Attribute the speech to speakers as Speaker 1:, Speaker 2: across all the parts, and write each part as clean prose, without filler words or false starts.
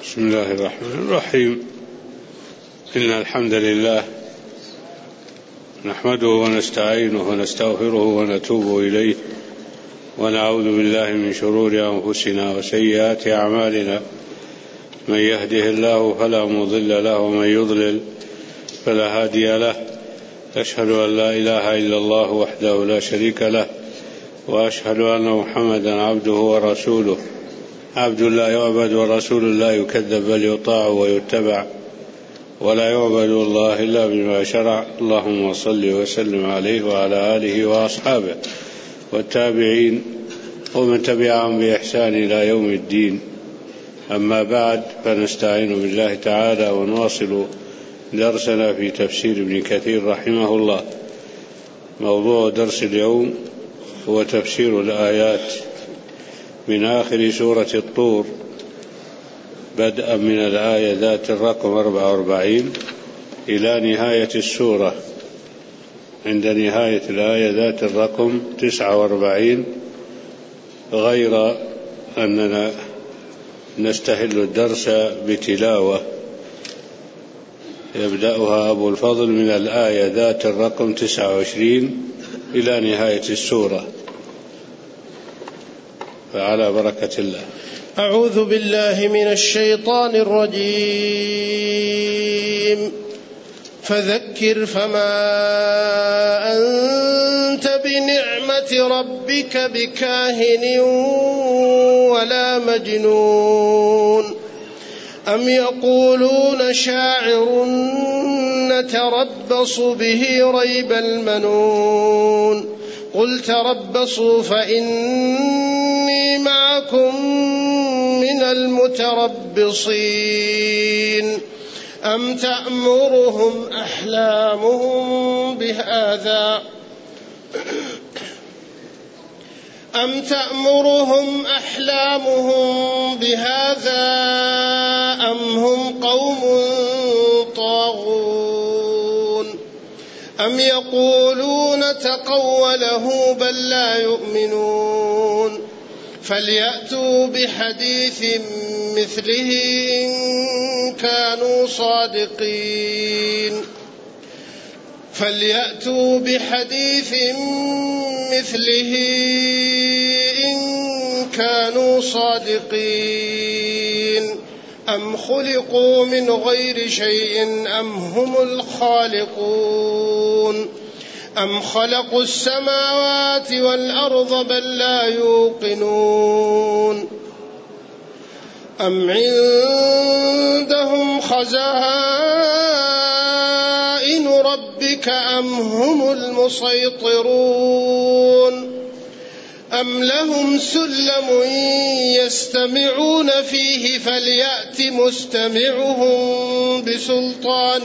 Speaker 1: بسم الله الرحمن الرحيم. إن الحمد لله نحمده ونستعينه ونستغفره ونتوب إليه ونعوذ بالله من شرور أنفسنا وسيئات أعمالنا. من يهده الله فلا مضل له ومن يضلل فلا هادي له. أشهد أن لا إله إلا الله وحده لا شريك له، وأشهد أن محمدا عبده ورسوله. عبد لا يعبد ورسول لا يكذب بل يطاع ويتبع، ولا يعبد الله إلا بما شرع. اللهم صل وسلم عليه وعلى آله وأصحابه والتابعين ومن تبعهم بإحسان إلى يوم الدين. أما بعد، فنستعين بالله تعالى ونواصل درسنا في تفسير ابن كثير رحمه الله. موضوع درس اليوم هو تفسير الآيات من آخر سورة الطور، بدءا من الآية ذات الرقم 44 إلى نهاية السورة. عند نهاية الآية ذات الرقم 49، غير أننا نستهل الدرس بتلاوة يبدأها أبو الفضل من الآية ذات الرقم 29 إلى نهاية السورة، فعلى بركة الله.
Speaker 2: أعوذ بالله من الشيطان الرجيم. فذكر فما أنت بنعمة ربك بكاهن ولا مجنون. أم يقولون شاعر نتربص به ريب المنون. قل تربصوا فإني معكم من المتربصين. أم تأمرهم أحلامهم بهذا أم هم قوم طاغون. أم يقولون تقوله بل لا يؤمنون. فليأتوا بحديث مثله إن كانوا صادقين. أم خلقوا من غير شيء أم هم الخالقون. أم خلقوا السماوات والأرض بل لا يوقنون. أم عندهم خزائن ربك أم هم المسيطرون. أم لهم سلم يستمعون فيه فليأت مستمعهم بسلطان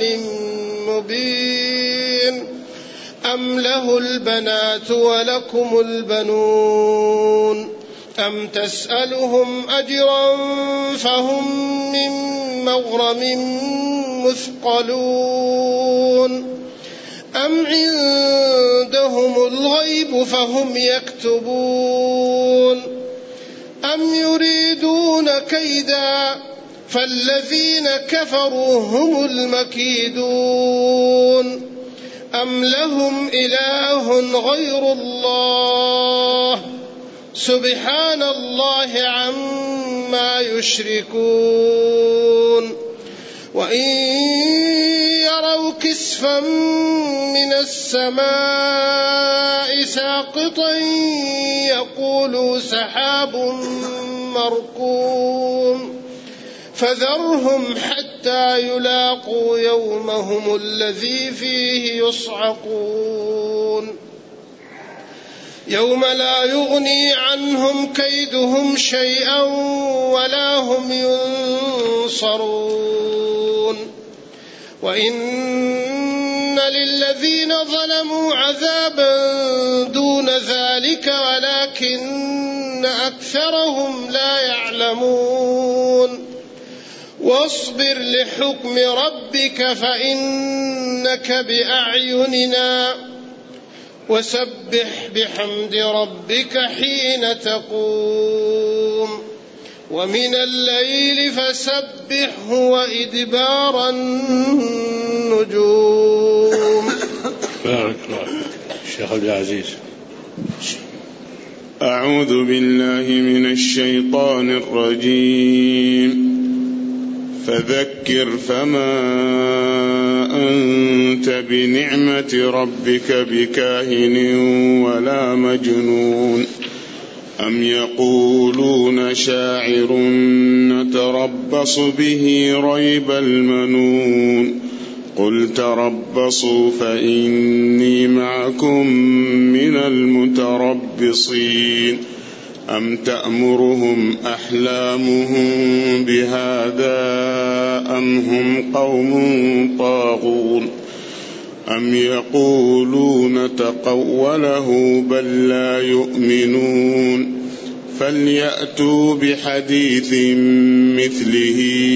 Speaker 2: مبين. أم له البنات ولكم البنون. أم تسألهم أجرا فهم من مغرم مثقلون. أم عندهم الغيب فهم يكتبون. أم يريدون كيدا فالذين كفروا هم المكيدون. أم لهم إله غير الله سبحان الله عما يشركون. وإن يروا كسفا من السماء ساقطا يقولوا سحاب مركوم. فذرهم حتى يلاقوا يومهم الذي فيه يصعقون. يوم لا يغني عنهم كيدهم شيئا ولا هم ينصرون. وإن للذين ظلموا عذابا دون ذلك ولكن أكثرهم لا يعلمون. واصبر لحكم ربك فإنك بأعيننا وسبح بحمد ربك حين تقوم. ومن الليل فسبحه وإدبار النجوم.
Speaker 1: بارك الله الشيخ عبد العزيز.
Speaker 3: أعوذ بالله من الشيطان الرجيم. فذكر فما أنت بنعمة ربك بكاهن ولا مجنون أم يقولون شاعر نتربص به ريب المنون قل تربصوا فإني معكم من المتربصين أم تأمرهم أحلامهم بهذا أم هم قوم طاغون أم يقولون تقوله بل لا يؤمنون فليأتوا بحديث مثله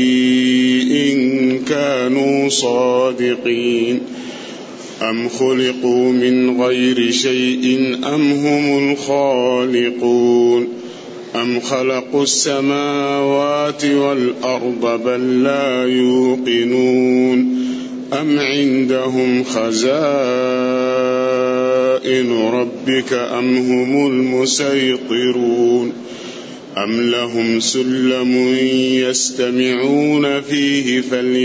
Speaker 3: إن كانوا صادقين أم خلقوا من غير شيء أم هم الخالقون أم خلقوا السماوات والأرض بل لا يوقنون أم عندهم خزائن ربك أم هم المسيطرون أم لهم سلم يستمعون فيه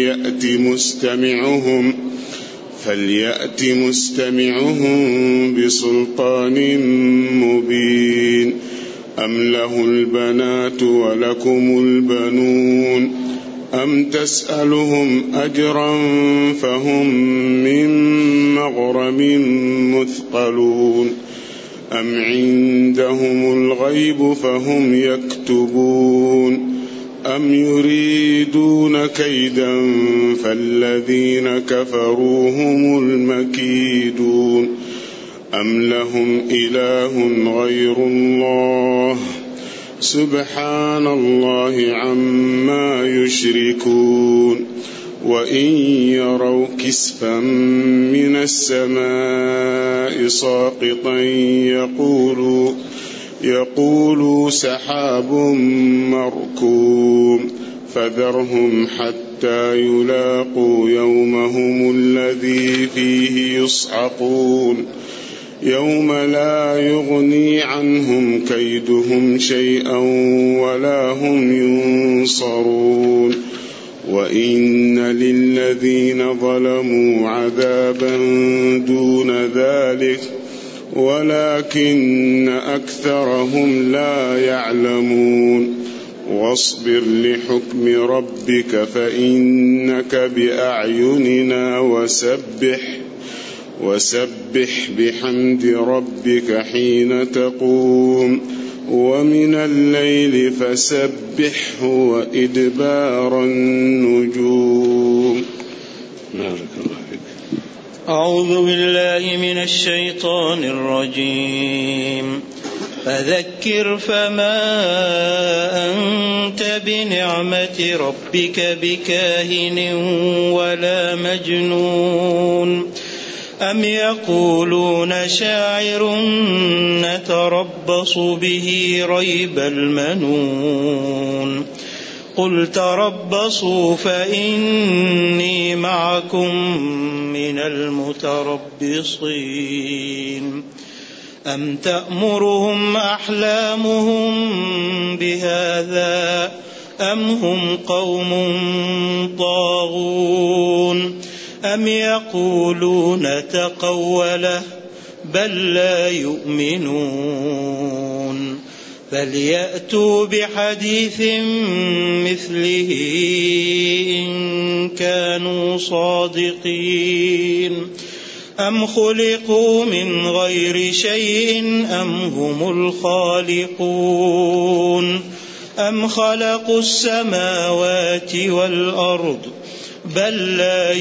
Speaker 3: فليأت مستمعهم بسلطان مبين أم له البنات ولكم البنون أم تسألهم أجرا فهم من مغرم مثقلون أم عندهم الغيب فهم يكتبون أم يريدون كيدا فالذين كفروا هم المكيدون أم لهم إله غير الله سبحان الله عما يشركون وإن يروا كسفا من السماء ساقطا يقولوا سحاب مركوم فذرهم حتى يلاقوا يومهم الذي فيه يصعقون يوم لا يغني عنهم كيدهم شيئا ولا هم ينصرون وإن للذين ظلموا عذابا دون ذلك ولكن أكثرهم لا يعلمون واصبر لحكم ربك فإنك بأعيننا وسبح بحمد ربك حين تقوم ومن الليل فسبحه وإدبار النجوم.
Speaker 1: بارك الله فيك.
Speaker 4: أعوذ بالله من الشيطان الرجيم. فذكر فما أنت بنعمة ربك بكاهن ولا مجنون أم يقولون شاعر نتربص به ريب المنون قل تربصوا فإني معكم من المتربصين أم تأمرهم أحلامهم بهذا أم هم قوم طاغون أم يقولون تقوله بل لا يؤمنون فليأتوا بحديث مثله إن كانوا صادقين أم خلقوا من غير شيء أم هم الخالقون أم خلقوا السماوات والأرض بل لا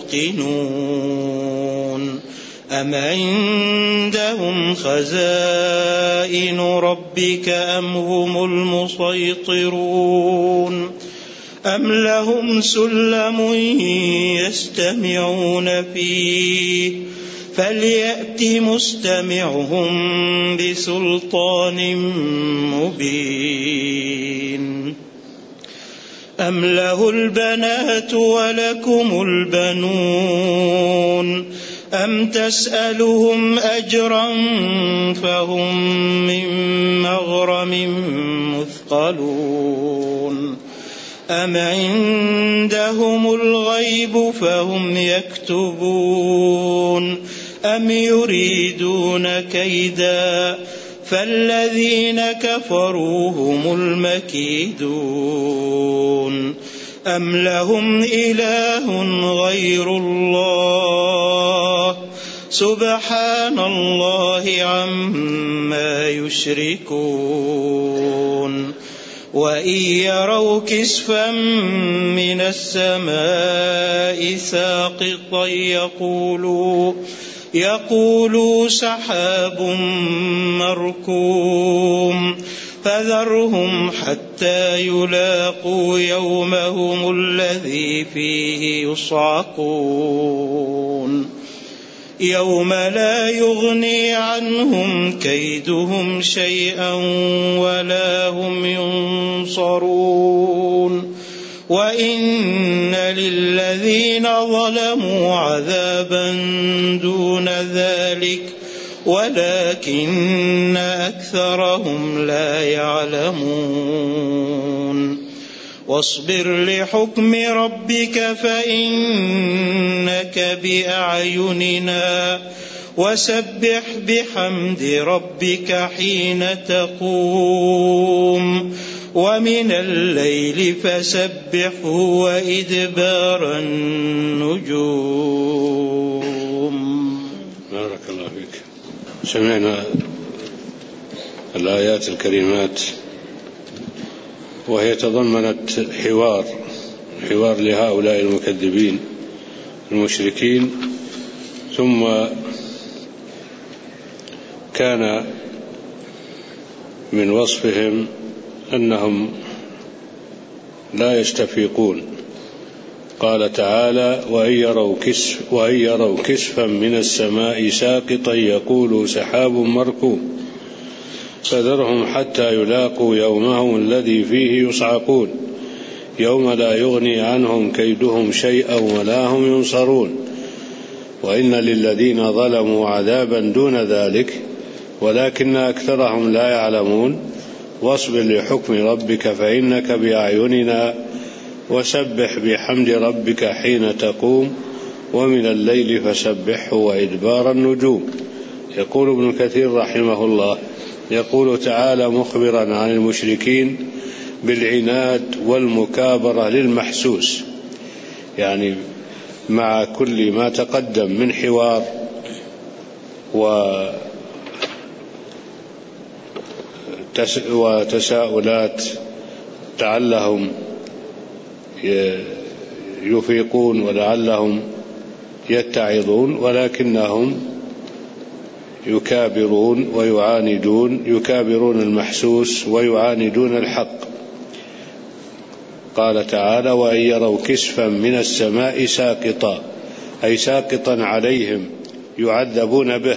Speaker 4: يوقنون أم عندهم خزائن ربك أم هم المسيطرون أم لهم سلم يستمعون فيه فليأت مستمعهم بسلطان مبين. أم له البنات ولكم البنون أم تسألهم أجرا فهم من مغرم مثقلون أم عندهم الغيب فهم يكتبون أم يريدون كيدا فالذين كفروا هم المكيدون أم لهم إله غير الله سبحان الله عما يشركون وإن يروا كسفا من السماء ساقطا يقولوا سحاب مركوم فذرهم حتى يلاقوا يومهم الذي فيه يصعقون يوم لا يغني عنهم كيدهم شيئا ولا هم ينصرون وإن للذين ظلموا عذابا دون ذلك ولكن أكثرهم لا يعلمون واصبر لحكم ربك فإنك بأعيننا وسبح بحمد ربك حين تقوم ومن الليل فسبحه وإدبار النجوم.
Speaker 1: بارك الله فيك. سمعنا الآيات الكريمات وهي تضمنت حوار لهؤلاء المكذبين المشركين، ثم كان من وصفهم أنهم لا يستفيقون. قال تعالى: وإن يروا كسفا من السماء ساقطا يقولوا سحاب مركوم فذرهم حتى يلاقوا يومهم الذي فيه يصعقون يوم لا يغني عنهم كيدهم شيئا ولا هم ينصرون وإن للذين ظلموا عذابا دون ذلك ولكن أكثرهم لا يعلمون واصبر لحكم ربك فإنك بأعيننا وسبح بحمد ربك حين تقوم ومن الليل فسبحه وإدبار النجوم. يقول ابن كثير رحمه الله: يقول تعالى مخبرا عن المشركين بالعناد والمكابرة للمحسوس، يعني مع كل ما تقدم من حوار وتساؤلات لعلهم يفيقون ولعلهم يتعظون، ولكنهم يكابرون ويعاندون، يكابرون المحسوس ويعاندون الحق. قال تعالى: وإن يروا كسفا من السماء ساقطا، أي ساقطا عليهم يعذبون به،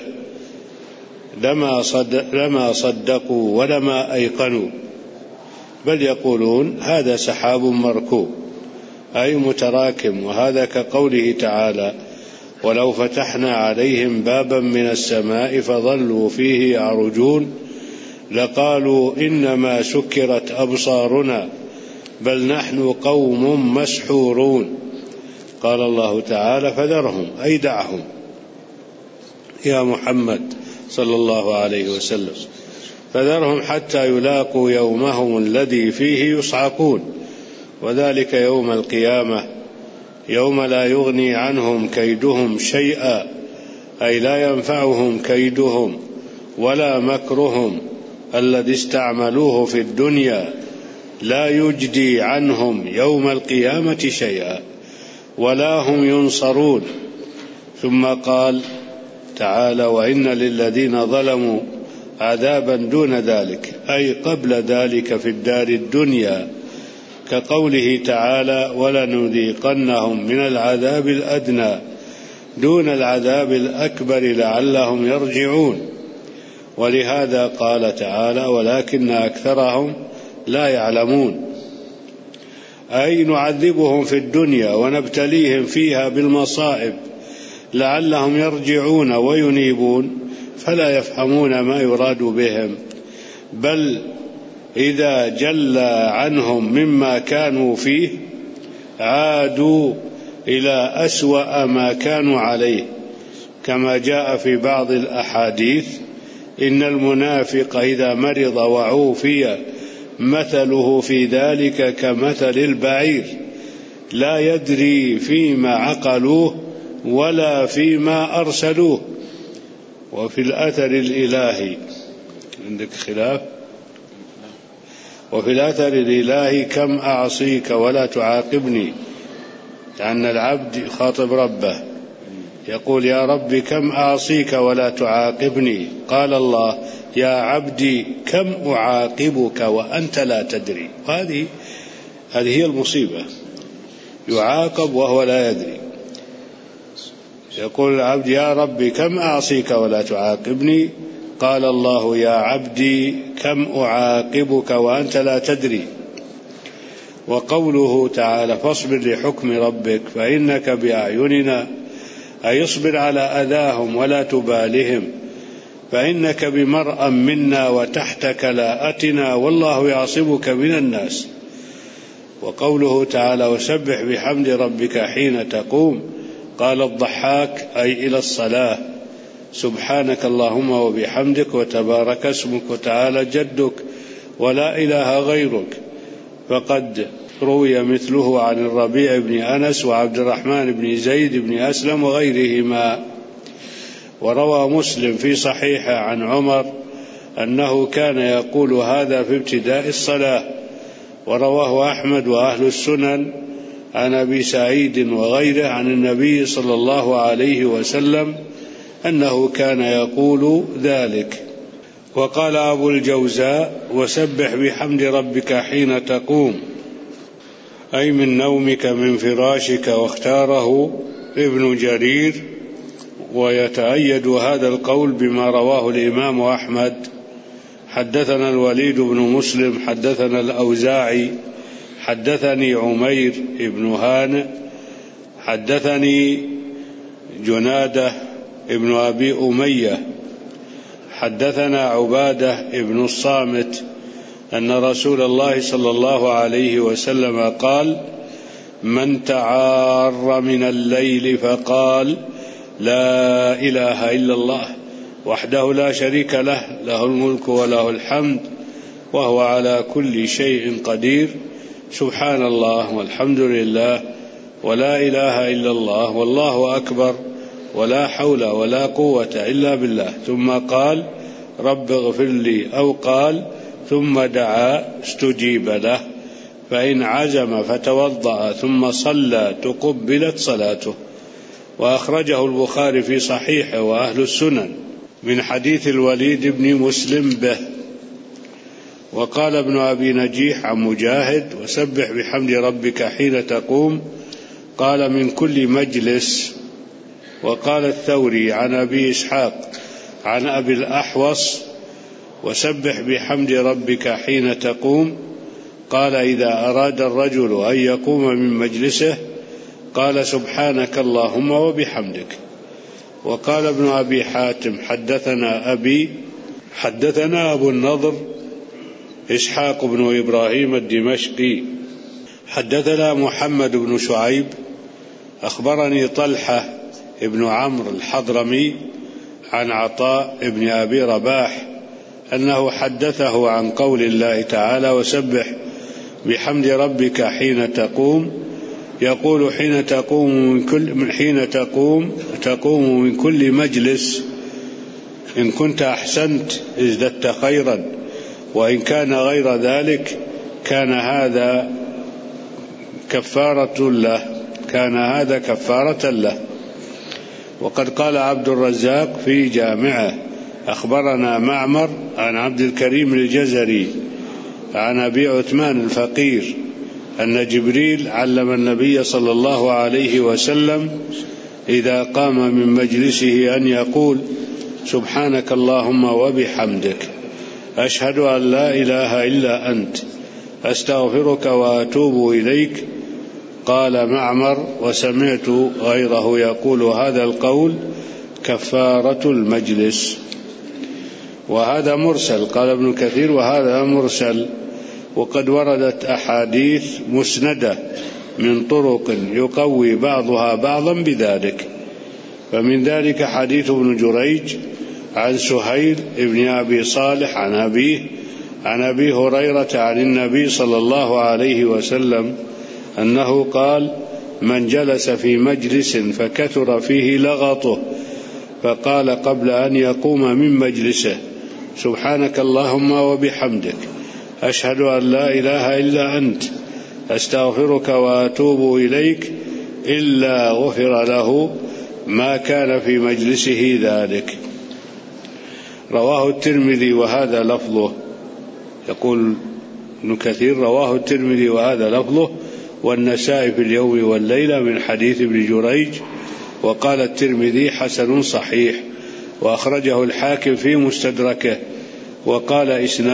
Speaker 1: لما صدقوا ولما أيقنوا، بل يقولون هذا سحاب مركوب أي متراكم. وهذا كقوله تعالى: ولو فتحنا عليهم بابا من السماء فظلوا فيه يعرجون لقالوا إنما سكرت أبصارنا بل نحن قوم مسحورون. قال الله تعالى: فذرهم، أي دعهم يا محمد صلى الله عليه وسلم، فذرهم حتى يلاقوا يومهم الذي فيه يصعقون، وذلك يوم القيامة يوم لا يغني عنهم كيدهم شيئا، أي لا ينفعهم كيدهم ولا مكرهم الذي استعملوه في الدنيا، لا يجدي عنهم يوم القيامة شيئا ولا هم ينصرون. ثم قال تعالى: وإن للذين ظلموا عذابا دون ذلك، أي قبل ذلك في الدار الدنيا، كقوله تعالى: ولنذيقنهم من العذاب الأدنى دون العذاب الأكبر لعلهم يرجعون. ولهذا قال تعالى: ولكن أكثرهم لا يعلمون. أي نعذبهم في الدنيا ونبتليهم فيها بالمصائب لعلهم يرجعون وينيبون، فلا يفهمون ما يراد بهم، بل إذا جل عنهم مما كانوا فيه عادوا إلى أسوأ ما كانوا عليه، كما جاء في بعض الأحاديث: إن المنافق إذا مرض وعوفي مثله في ذلك كمثل البعير لا يدري فيما عقلوه ولا فيما أرسلوه. وفي الأثر الإلهي عندك خلاف، وفي الأثر الإلهي: كم أعصيك ولا تعاقبني، لأن العبد يخاطب ربه يقول: يا رب كم أعصيك ولا تعاقبني؟ قال الله: يا عبدي كم أعاقبك وأنت لا تدري. هذه هي المصيبة، يعاقب وهو لا يدري. يقول العبد: يا رب كم أعصيك ولا تعاقبني؟ قال الله: يا عبدي كم أعاقبك وأنت لا تدري. وقوله تعالى: فاصبر لحكم ربك فإنك بأعيننا، أي اصبر على أذاهم ولا تبالهم، فإنك بمرأ منا وتحت كلاءتنا والله يعصمك من الناس. وقوله تعالى: وسبح بحمد ربك حين تقوم، قال الضحاك: أي إلى الصلاة. سبحانك اللهم وبحمدك وتبارك اسمك وتعالى جدك ولا إله غيرك. فقد روي مثله عن الربيع بن أنس وعبد الرحمن بن زيد بن أسلم وغيرهما. وروى مسلم في صحيحه عن عمر أنه كان يقول هذا في ابتداء الصلاة. ورواه أحمد وأهل السنن عن أبي سعيد وغيره عن النبي صلى الله عليه وسلم أنه كان يقول ذلك. وقال أبو الجوزاء: وسبح بحمد ربك حين تقوم، أي من نومك من فراشك. واختاره ابن جرير، ويتأيد هذا القول بما رواه الإمام أحمد: حدثنا الوليد بن مسلم حدثنا الأوزاعي حدثني عمير بن هانئ حدثني جنادة ابن أبي أمية حدثنا عبادة ابن الصامت أن رسول الله صلى الله عليه وسلم قال: من تعار من الليل فقال: لا إله إلا الله وحده لا شريك له، له الملك وله الحمد وهو على كل شيء قدير، سبحان الله والحمد لله ولا إله إلا الله والله أكبر ولا حول ولا قوة إلا بالله، ثم قال: رب اغفر لي، أو قال ثم دعا استجيب له، فإن عزم فتوضأ ثم صلى تقبلت صلاته. وأخرجه البخاري في صحيحه وأهل السنن من حديث الوليد بن مسلم به. وقال ابن أبي نجيح عن مجاهد: وسبح بحمد ربك حين تقوم، قال من كل مجلس. وقال الثوري عن أبي إسحاق عن أبي الأحوص: وسبح بحمد ربك حين تقوم، قال إذا أراد الرجل أن يقوم من مجلسه قال سبحانك اللهم وبحمدك. وقال ابن أبي حاتم: حدثنا أبو النضر إسحاق بن إبراهيم الدمشقي حدثنا محمد بن شعيب أخبرني طلحة ابن عمرو الحضرمي عن عطاء ابن أبي رباح أنه حدثه عن قول الله تعالى: وسبح بحمد ربك حين تقوم، يقول حين تقوم من كل مجلس، إن كنت أحسنت ازددت خيرا، وإن كان غير ذلك كان هذا كفارة له. وقد قال عبد الرزاق في جامعه: أخبرنا معمر عن عبد الكريم الجزري عن أبي عثمان الفقير أن جبريل علم النبي صلى الله عليه وسلم إذا قام من مجلسه أن يقول: سبحانك اللهم وبحمدك، أشهد أن لا إله إلا أنت، أستغفرك وأتوب إليك. قال معمر: وسمعت غيره يقول هذا القول كفارة المجلس. وهذا مرسل. قال ابن كثير: وهذا مرسل، وقد وردت أحاديث مسندة من طرق يقوي بعضها بعضا بذلك. فمن ذلك حديث ابن جريج عن سهيل بن أبي صالح عن أبيه عن أبي هريرة عن النبي صلى الله عليه وسلم أنه قال: من جلس في مجلس فكثر فيه لغطه فقال قبل أن يقوم من مجلسه: سبحانك اللهم وبحمدك، أشهد أن لا إله إلا أنت، أستغفرك وأتوب إليك، إلا غفر له ما كان في مجلسه ذلك. رواه الترمذي وهذا لفظه. يقول ابن كثير: رواه الترمذي وهذا لفظه، والنسائي في اليوم والليلة من حديث ابن جريج. وقال الترمذي: حسن صحيح. وأخرجه الحاكم في مستدركه، وقال: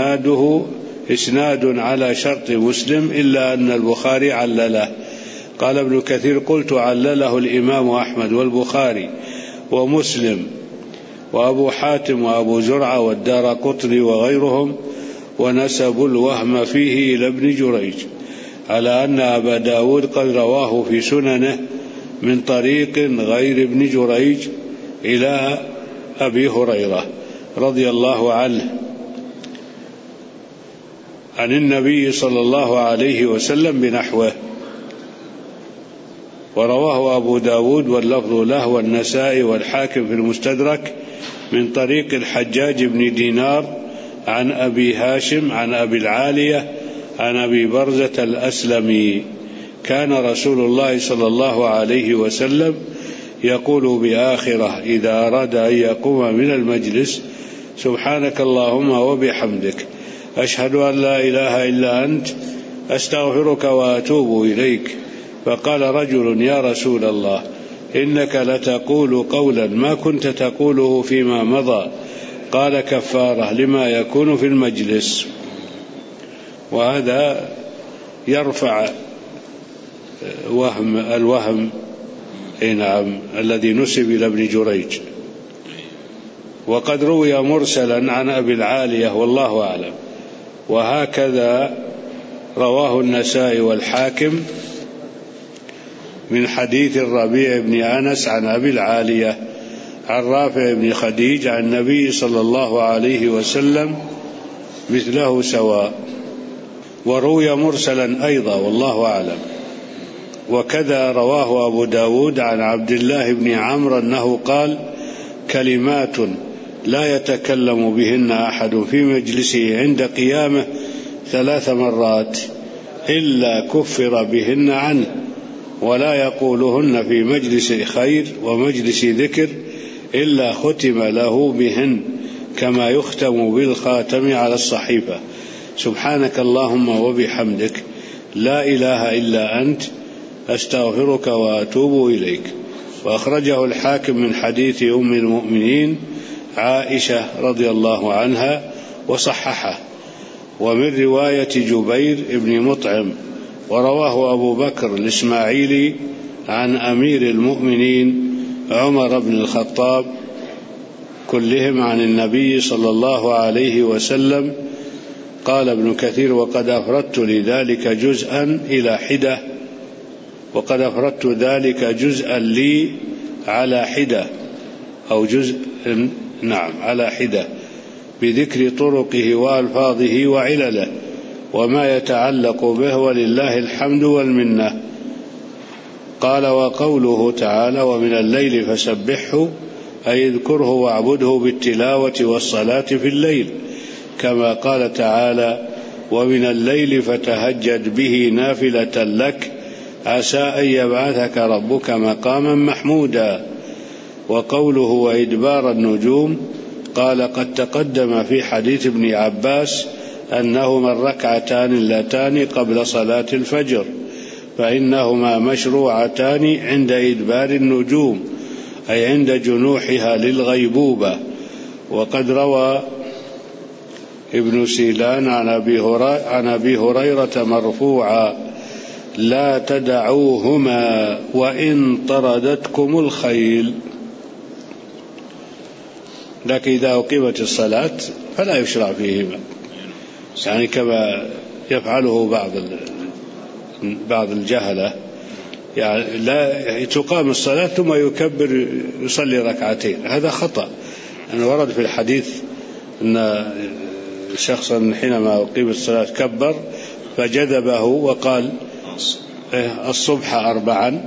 Speaker 1: إسناد على شرط مسلم، إلا أن البخاري علله. قال ابن كثير: قلت: علله الإمام أحمد والبخاري ومسلم وأبو حاتم وأبو زرعة والدارقطني وغيرهم، ونسبوا الوهم فيه إلى ابن جريج، على أن أبا داود قد رواه في سننه من طريق غير ابن جريج إلى أبي هريرة رضي الله عنه عن النبي صلى الله عليه وسلم بنحوه. ورواه أبو داود واللفظ له والنسائي والحاكم في المستدرك من طريق الحجاج بن دينار عن أبي هاشم عن أبي العالية عن أبي برزة الأسلمي: كان رسول الله صلى الله عليه وسلم يقول بآخرة إذا أراد أن يقوم من المجلس: سبحانك اللهم وبحمدك، أشهد أن لا إله إلا أنت، أستغفرك وأتوب إليك. فقال رجل: يا رسول الله، إنك لتقول قولا ما كنت تقوله فيما مضى. قال: كفارة لما يكون في المجلس. وهذا يرفع الوهم الذي نسب إلى ابن جريج. وقد روي مرسلا عن أبي العالية والله أعلم. وهكذا رواه النسائي والحاكم من حديث الربيع بن أنس عن أبي العالية عن رافع بن خديج عن النبي صلى الله عليه وسلم مثله سواء. وروي مرسلا أيضا والله أعلم. وكذا رواه أبو داود عن عبد الله بن عمرو أنه قال: كلمات لا يتكلم بهن أحد في مجلسه عند قيامه 3 مرات إلا كفر بهن عنه، ولا يقولهن في مجلس خير ومجلس ذكر إلا ختم له بهن كما يختم بالخاتم على الصحيفة: سبحانك اللهم وبحمدك، لا إله إلا أنت، أستغفرك وأتوب إليك. وأخرجه الحاكم من حديث أم المؤمنين عائشة رضي الله عنها وصححه، ومن رواية جبير بن مطعم. ورواه أبو بكر الإسماعيلي عن أمير المؤمنين عمر بن الخطاب، كلهم عن النبي صلى الله عليه وسلم. قال ابن كثير: وقد أفردت لذلك جزءا إلى حدة، وقد أفردت ذلك جزءا لي على حدة، أو جزء على حدة، بذكر طرقه وألفاظه وعلله وما يتعلق به، ولله الحمد والمنة. قال: وقوله تعالى: ومن الليل فسبحه، أي اذكره واعبده بالتلاوة والصلاة في الليل، كما قال تعالى: ومن الليل فتهجد به نافلة لك عسى أن يبعثك ربك مقاما محمودا. وقوله: وإدبار النجوم، قال: قد تقدم في حديث ابن عباس أنهما الركعتان اللتان قبل صلاة الفجر، فإنهما مشروعتان عند إدبار النجوم، أي عند جنوحها للغيبوبة. وقد روى ابن سيلان عن أبي هريرة مرفوعا: لا تدعوهما وإن طردتكم الخيل. لكن إذا أقيمت الصلاة فلا يشرع فيهما، يعني كما يفعله بعض الجهلة، يعني لا تقام الصلاة ثم يكبر يصلي ركعتين، هذا خطأ. أنه ورد في الحديث أن شخصا حينما أقيم الصلاة كبر فجذبه وقال الصبح 4،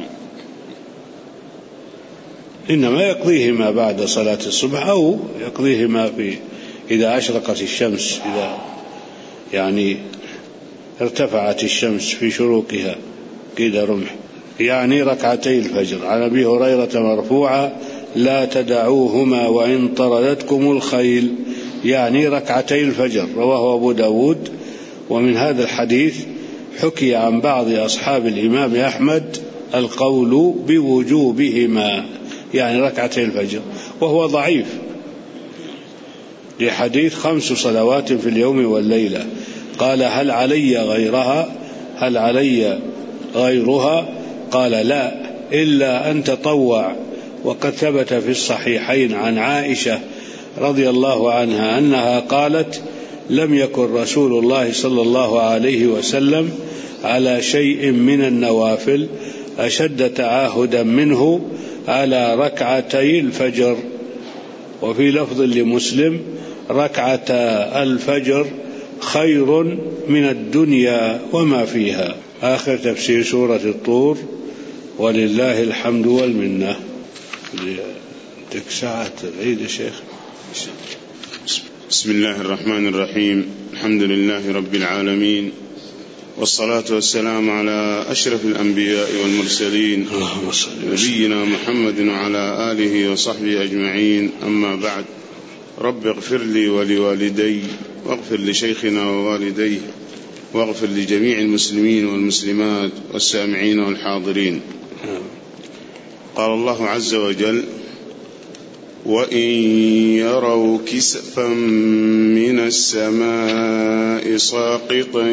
Speaker 1: إنما يقضيهما بعد صلاة الصبح، أو يقضيهما إذا أشرقت الشمس، إذا يعني ارتفعت الشمس في شروقها قيد رمح، يعني ركعتي الفجر. عن أبي هريرة مرفوعا: لا تدعوهما وإن طردتكم الخيل، يعني ركعتي الفجر. رواه أبو داود. ومن هذا الحديث حكي عن بعض أصحاب الإمام أحمد القول بوجوبهما، يعني ركعتي الفجر، وهو ضعيف، لحديث 5 صلوات في اليوم والليلة. قال: هل علي غيرها؟ قال: لا، إلا أن تطوع. وقد ثبت في الصحيحين عن عائشة رضي الله عنها أنها قالت: لم يكن رسول الله صلى الله عليه وسلم على شيء من النوافل أشد تعاهدا منه على ركعتي الفجر. وفي لفظ لمسلم: ركعة الفجر خير من الدنيا وما فيها. آخر تفسير سورة الطور، ولله الحمد والمنة. ساعة العيد يا شيخ.
Speaker 3: بسم الله الرحمن الرحيم. الحمد لله رب العالمين، والصلاة والسلام على أشرف الأنبياء والمرسلين، نبينا محمد وعلى آله وصحبه أجمعين. أما بعد، رب اغفر لي ولوالدي، واغفر لشيخنا ووالديه، واغفر لجميع المسلمين والمسلمات والسامعين والحاضرين. قال الله عز وجل: وإن يروا كسفا من السماء ساقطا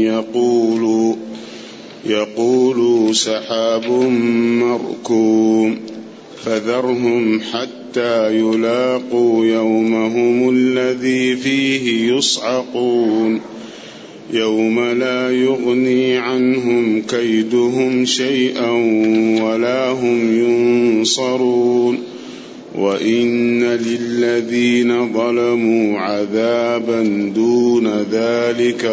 Speaker 3: يقولوا سحاب مركوم فذرهم حتى يلاقوا يومهم الذي فيه يصعقون يوم لا يغني عنهم كيدهم شيئا ولا هم ينصرون وإن للذين ظلموا عذابا دون ذلك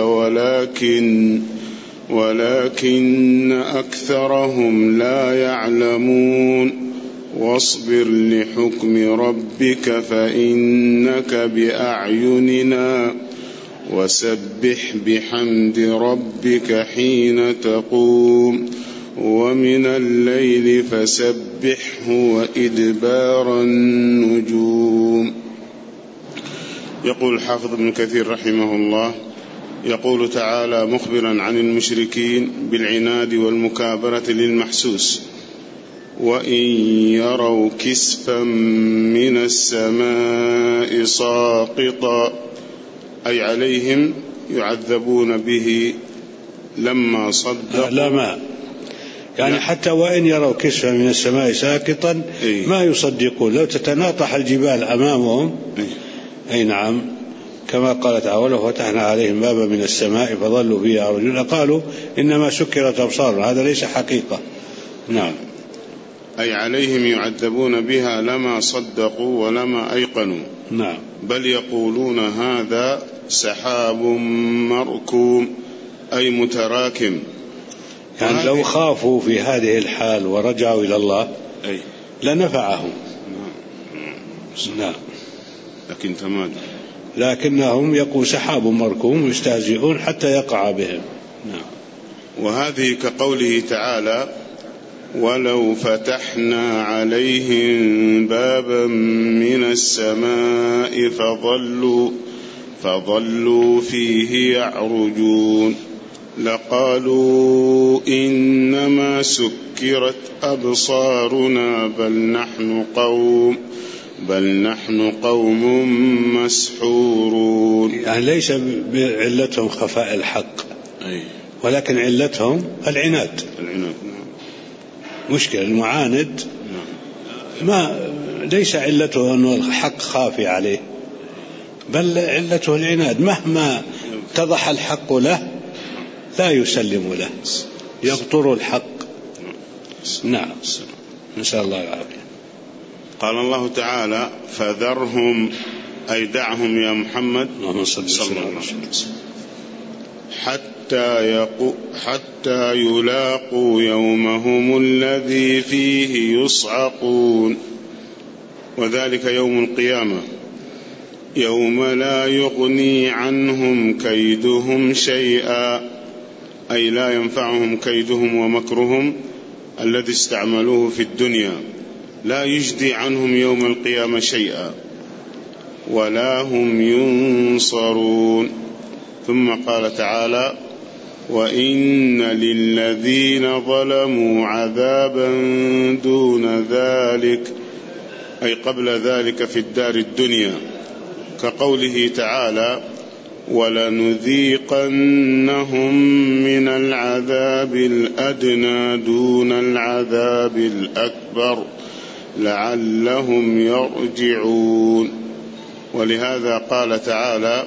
Speaker 3: ولكن أكثرهم لا يعلمون واصبر لحكم ربك فإنك بأعيننا وسبح بحمد ربك حين تقوم ومن الليل فسبحه وإدبار النجوم. يقول الحافظ ابن كثير رحمه الله: يقول تعالى مخبرا عن المشركين بالعناد والمكابرة للمحسوس: وإن يروا كسفا من السماء ساقطا، أي عليهم يعذبون به لما صدقوا.
Speaker 1: يعني حتى وإن يروا كسفا من السماء ساقطا ما يصدقون، لو تتناطح الجبال أمامهم. أي نعم، كما قال تعالى: ولو فتحنا عليهم بابا من السماء فظلوا فيه يعرجون قالوا إنما سكرت أبصارنا، هذا ليس حقيقة. نعم،
Speaker 3: أي عليهم يعذبون بها لما صدقوا ولما أيقنوا.
Speaker 1: نعم،
Speaker 3: بل يقولون هذا سحاب مركوم، أي متراكم.
Speaker 1: يعني لو خافوا في هذه الحال ورجعوا إلى الله لنفعهم. نعم،
Speaker 3: لكن تمادوا،
Speaker 1: لكنهم يقول سحاب مركوم يستهزئون حتى يقع بهم. نعم.
Speaker 3: وهذه كقوله تعالى: ولو فتحنا عليهم بابا من السماء فظلوا فيه يعرجون لقالوا إنما سكرت أبصارنا بل نحن قوم بل نحن قوم مسحورون.
Speaker 1: يعني ليس بعلتهم خفاء الحق، ولكن علتهم العناد. مشكلة المعاند ما ليس علته أنه الحق خافي عليه، بل علته العناد، مهما اتضح الحق له لا يسلم له، يبطر الحق. نعم، نسأل الله العافية.
Speaker 3: قال الله تعالى: فذرهم، أي دعهم يا محمد صلى الله عليه وسلم، حتى يلاقوا يومهم الذي فيه يصعقون، وذلك يوم القيامة، يوم لا يغني عنهم كيدهم شيئا، أي لا ينفعهم كيدهم ومكرهم الذي استعملوه في الدنيا، لا يجدي عنهم يوم القيامة شيئا ولا هم ينصرون. ثم قال تعالى: وإن للذين ظلموا عذابا دون ذلك، أي قبل ذلك في الدار الدنيا، كقوله تعالى: ولنذيقنهم من العذاب الأدنى دون العذاب الأكبر لعلهم يرجعون. ولهذا قال تعالى: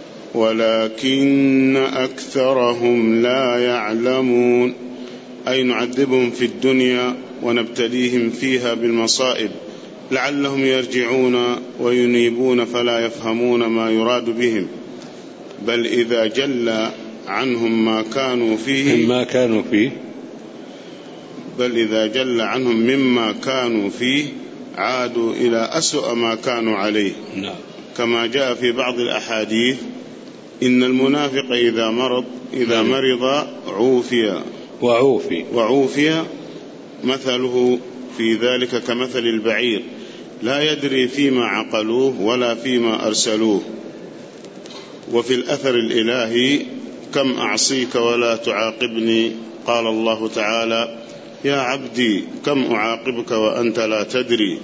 Speaker 3: ولكن أكثرهم لا يعلمون، أي نعذبهم في الدنيا ونبتليهم فيها بالمصائب لعلهم يرجعون وينيبون فلا يفهمون ما يراد بهم، بل إذا جل عنهم ما كانوا فيه بل إذا جل عنهم مما كانوا فيه عادوا إلى أسوأ ما كانوا عليه. كما جاء في بعض الأحاديث: إن المنافق إذا مرض وعوفي مثله في ذلك كمثل البعير لا يدري فيما عقلوه ولا فيما أرسلوه. وفي الأثر الإلهي: كم أعصيك ولا تعاقبني، قال الله تعالى: يا عبدي كم أعاقبك وأنت لا تدري.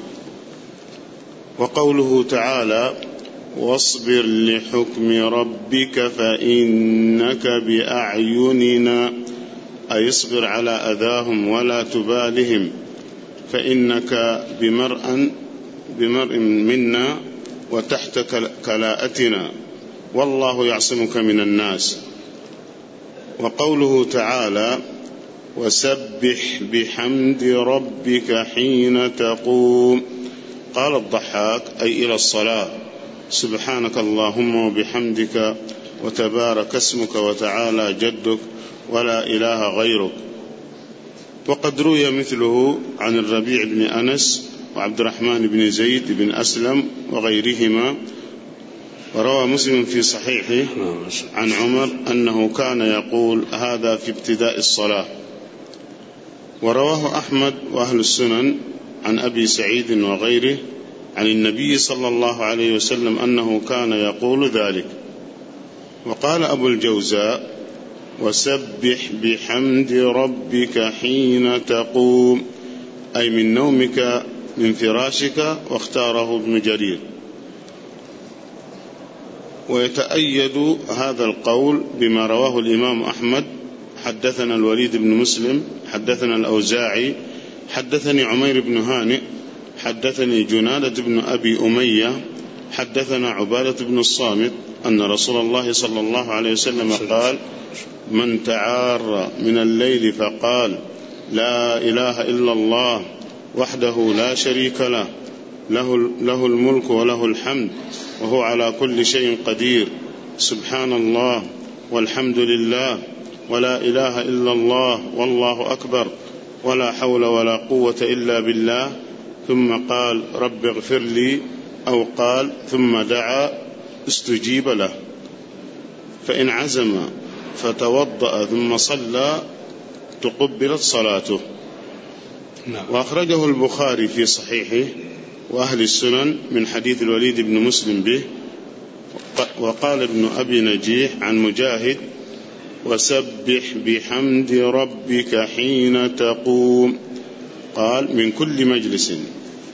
Speaker 3: وقوله تعالى: واصبر لحكم ربك فإنك بأعيننا، أي اصبر على أذاهم ولا تبالهم، فإنك بمرء منا وتحت كلاءتنا، والله يعصمك من الناس. وقوله تعالى: وسبح بحمد ربك حين تقوم، قال الضحاك: أي إلى الصلاة، سبحانك اللهم وبحمدك وتبارك اسمك وتعالى جدك ولا إله غيرك. وقد روي مثله عن الربيع بن أنس وعبد الرحمن بن زيد بن أسلم وغيرهما. وروى مسلم في صحيحه عن عمر أنه كان يقول هذا في ابتداء الصلاة. ورواه أحمد وأهل السنن عن أبي سعيد وغيره عن النبي صلى الله عليه وسلم أنه كان يقول ذلك. وقال أبو الجوزاء: وسبح بحمد ربك حين تقوم، أي من نومك من فراشك، واختاره ابن جرير. ويتأيد هذا القول بما رواه الإمام أحمد: حدثنا الوليد بن مسلم، حدثنا الأوزاعي، حدثني عمير بن هانئ، حدثني جنادة بن أبي أمية، حدثنا عبادة بن الصامت أن رسول الله صلى الله عليه وسلم قال: من تعار من الليل فقال لا إله إلا الله وحده لا شريك له، له الملك وله الحمد وهو على كل شيء قدير، سبحان الله والحمد لله ولا إله إلا الله والله أكبر ولا حول ولا قوة إلا بالله، ثم قال رب اغفر لي، أو قال ثم دعا، استجيب له. فإن عزم فتوضأ ثم صلى تقبلت صلاته. وأخرجه البخاري في صحيحه وأهل السنن من حديث الوليد بن مسلم به. وقال ابن أبي نجيح عن مجاهد: وسبح بحمد ربك حين تقوم، قال من كل مجلس.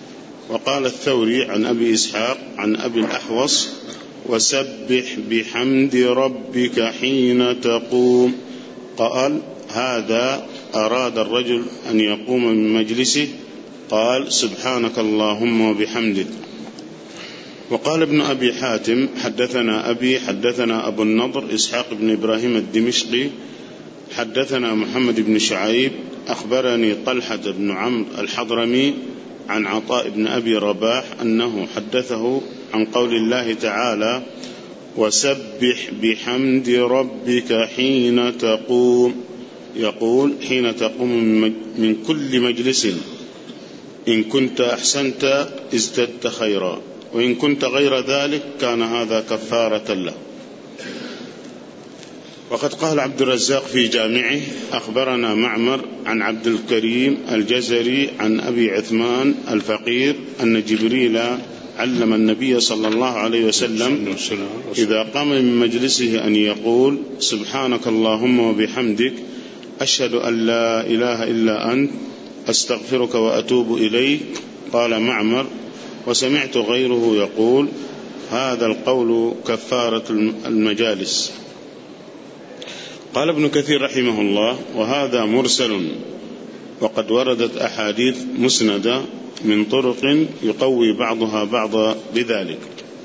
Speaker 3: وقال الثوري عن أبي إسحاق عن أبي الأحوص: وسبح بحمد ربك حين تقوم. قال: هذا أراد الرجل أن يقوم من مجلسه، قال: سبحانك اللهم وبحمدك. وقال ابن أبي حاتم: حدثنا أبي حدثنا أبو النضر إسحاق بن إبراهيم الدمشقي حدثنا محمد بن شعيب أخبرني طلحة بن عمرو الحضرمي عن عطاء بن أبي رباح أنه حدثه عن قول الله تعالى: وسبح بحمد ربك حين تقوم. يقول: حين تقوم من كل مجلس، إن كنت أحسنت ازددت خيرا، وإن كنت غير ذلك كان هذا كفارة له. وقد قال عبد الرزاق في جامعه: أخبرنا معمر عن عبد الكريم الجزري عن أبي عثمان الفقير أن جبريل علم النبي صلى الله عليه وسلم إذا قام من مجلسه أن يقول: سبحانك اللهم وبحمدك، أشهد أن لا إله إلا أنت، أستغفرك وأتوب إليك. قال معمر: وسمعت غيره يقول: هذا القول كفارة المجالس. قال ابن كثير رحمه الله: وهذا مرسل، وقد وردت أحاديث مسندة من طرق يقوي بعضها بعضا بذلك.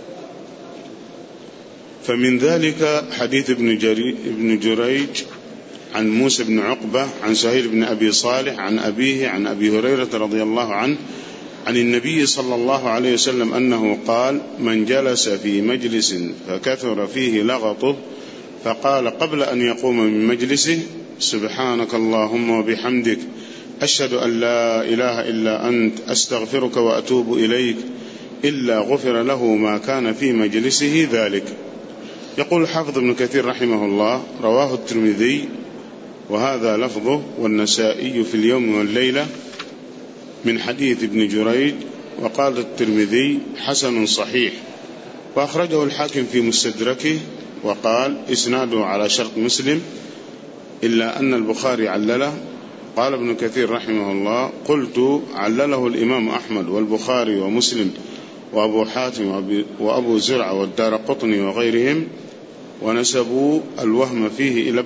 Speaker 3: فمن ذلك حديث ابن جريج عن موسى بن عقبة عن سهيل بن أبي صالح عن أبيه عن أبي هريرة رضي الله عنه عن النبي صلى الله عليه وسلم أنه قال: من جلس في مجلس فكثر فيه لغطه فقال قبل أن يقوم من مجلسه: سبحانك اللهم وبحمدك، أشهد أن لا إله إلا أنت، أستغفرك وأتوب إليك، إلا غفر له ما كان في مجلسه ذلك. يقول الحافظ ابن كثير رحمه الله: رواه الترمذي وهذا لفظه، والنسائي في اليوم والليلة من حديث ابن جريج. وقال الترمذي: حسن صحيح. وأخرجه الحاكم في مستدركه وقال: إسناده على شرط مسلم، إلا أن البخاري علله. قال ابن كثير رحمه الله: قلت: علله الإمام أحمد والبخاري ومسلم وأبو حاتم وأبو زرع والدارقطني وغيرهم، ونسبوا الوهم فيه إلى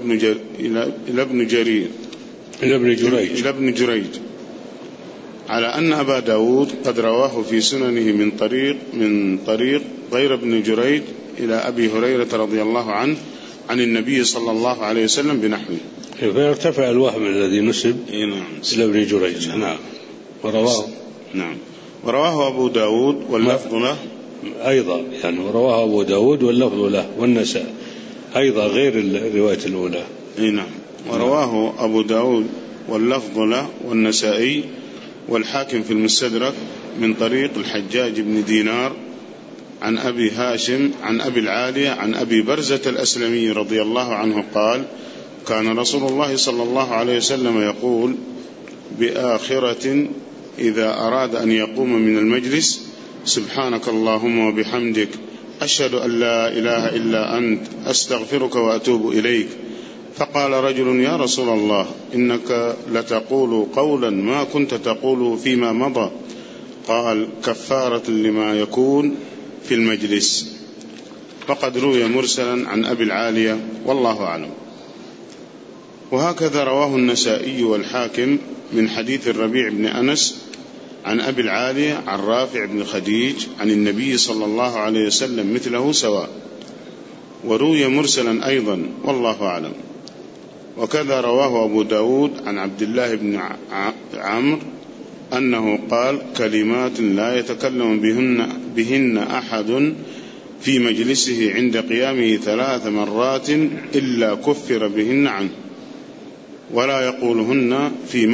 Speaker 3: ابن جريج، على أن أبا داود قد رواه في سننه من طريق غير ابن جريج إلى أبي هريرة رضي الله عنه عن النبي صلى الله عليه وسلم بنحوه.
Speaker 1: فارتفع الوهم الذي نسب إلى ابن جريج.
Speaker 3: نعم. ورواه أبو داود واللفظ له
Speaker 1: أيضا، يعني ورواه أبو داود واللفظ له والنساء أيضا غير الرواية الأولى.
Speaker 3: نعم. ورواه أبو داود واللفظ له والنسائي والحاكم في المستدرك من طريق الحجاج بن دينار عن أبي هاشم عن أبي العالية عن أبي برزة الأسلمي رضي الله عنه قال: كان رسول الله صلى الله عليه وسلم يقول بآخرة إذا أراد أن يقوم من المجلس: سبحانك اللهم وبحمدك، أشهد أن لا إله إلا أنت، أستغفرك وأتوب إليك. فقال رجل: يا رسول الله، إنك لتقول قولا ما كنت تقول فيما مضى. قال: كفارة لما يكون في المجلس. فقد روي مرسلا عن أبي العالية، والله أعلم. وهكذا رواه النسائي والحاكم من حديث الربيع بن أنس عن أبي العالية عن رافع بن خديج عن النبي صلى الله عليه وسلم مثله سواء، وروي مرسلا أيضا، والله أعلم. وكذا رواه أبو داود عن عبد الله بن عمرو أنه قال: كلمات لا يتكلم بهن أحد في مجلسه عند قيامه 3 مرات إلا كفر بهن عنه، ولا يقولهن في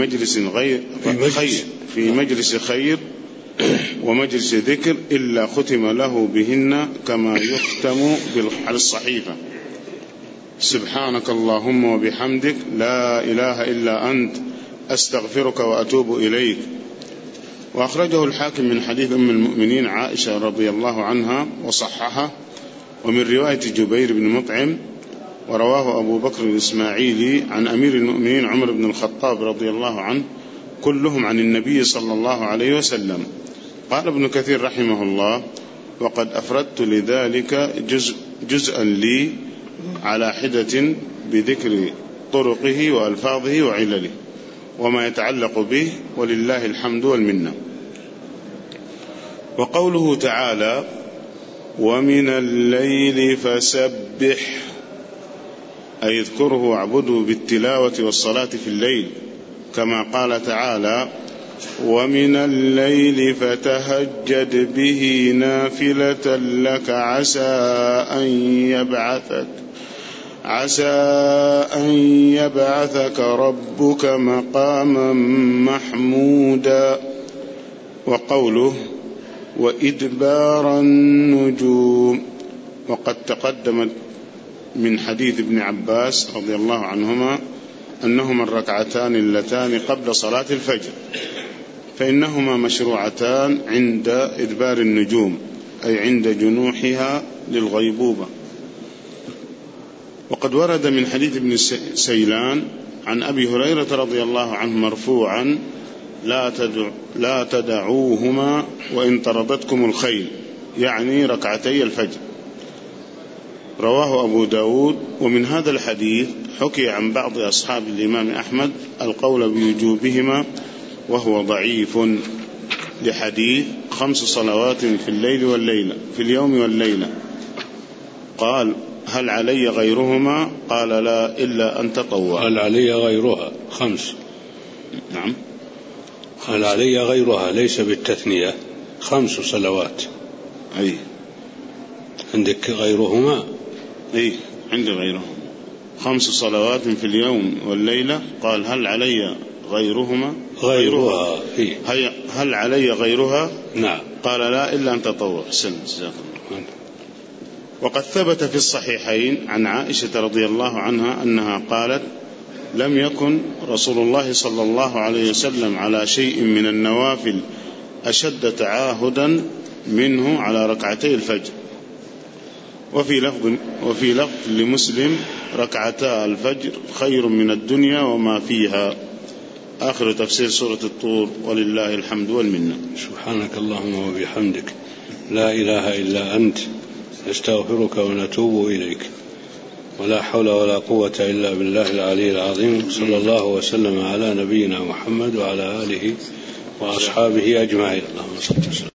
Speaker 3: مجلس خير ومجلس ذكر إلا ختم له بهن كما يختم على الصحيفة: سبحانك اللهم وبحمدك، لا إله إلا أنت، أستغفرك وأتوب إليك. وأخرجه الحاكم من حديث أم المؤمنين عائشة رضي الله عنها وصححه، ومن رواية جبير بن مطعم. ورواه أبو بكر الإسماعيلي عن أمير المؤمنين عمر بن الخطاب رضي الله عنه، كلهم عن النبي صلى الله عليه وسلم. قال ابن كثير رحمه الله: وقد أفردت لذلك جزءا لي على حدة بذكر طرقه وألفاظه وعلله وما يتعلق به، ولله الحمد والمنة. وقوله تعالى: ومن الليل فسبح، أي اذكره واعبده بالتلاوة والصلاة في الليل، كما قال تعالى: ومن الليل فتهجد به نافلة لك عسى أن يبعثك ربك مقاما محمودا. وقوله: وإدبار النجوم، وقد تقدمت من حديث ابن عباس رضي الله عنهما أنهما الركعتان اللتان قبل صلاة الفجر، فإنهما مشروعتان عند إدبار النجوم، أي عند جنوحها للغيبوبة. وقد ورد من حديث ابن سيلان عن أبي هريرة رضي الله عنه مرفوعا: لا تدعوهما وإن طردتكم الخيل، يعني ركعتي الفجر. رواه أبو داود. ومن هذا الحديث حكي عن بعض أصحاب الإمام أحمد القول بوجوبهما، وهو ضعيف، لحديث 5 صلوات في الليل والليلة، في اليوم والليلة. قال: هل علي غيرهما؟ قال: لا، إلا أن تطوع.
Speaker 1: هل علي غيرها 5؟
Speaker 3: نعم،
Speaker 1: هل علي غيرها، ليس بالتثنية، 5 صلوات.
Speaker 3: أي
Speaker 1: عندك غيرهما؟
Speaker 3: أي عندي غيرهما 5 صلوات في اليوم والليلة. قال: هل علي غيرها
Speaker 1: إيه؟
Speaker 3: هل علي غيرها؟
Speaker 1: نعم.
Speaker 3: قال: لا، إلا أن تطوع. وقد ثبت في الصحيحين عن عائشة رضي الله عنها أنها قالت: لم يكن رسول الله صلى الله عليه وسلم على شيء من النوافل أشد تعاهدا منه على ركعتي الفجر. وفي لفظ لمسلم: ركعتا الفجر خير من الدنيا وما فيها. آخر تفسير سورة الطور، ولله الحمد والمنة.
Speaker 1: سبحانك اللهم وبحمدك، لا إله إلا أنت، نستغفرك ونتوب إليك، ولا حول ولا قوة إلا بالله العلي العظيم. صلى الله وسلم على نبينا محمد وعلى آله وأصحابه أجمعين. اللهم صل وسلم.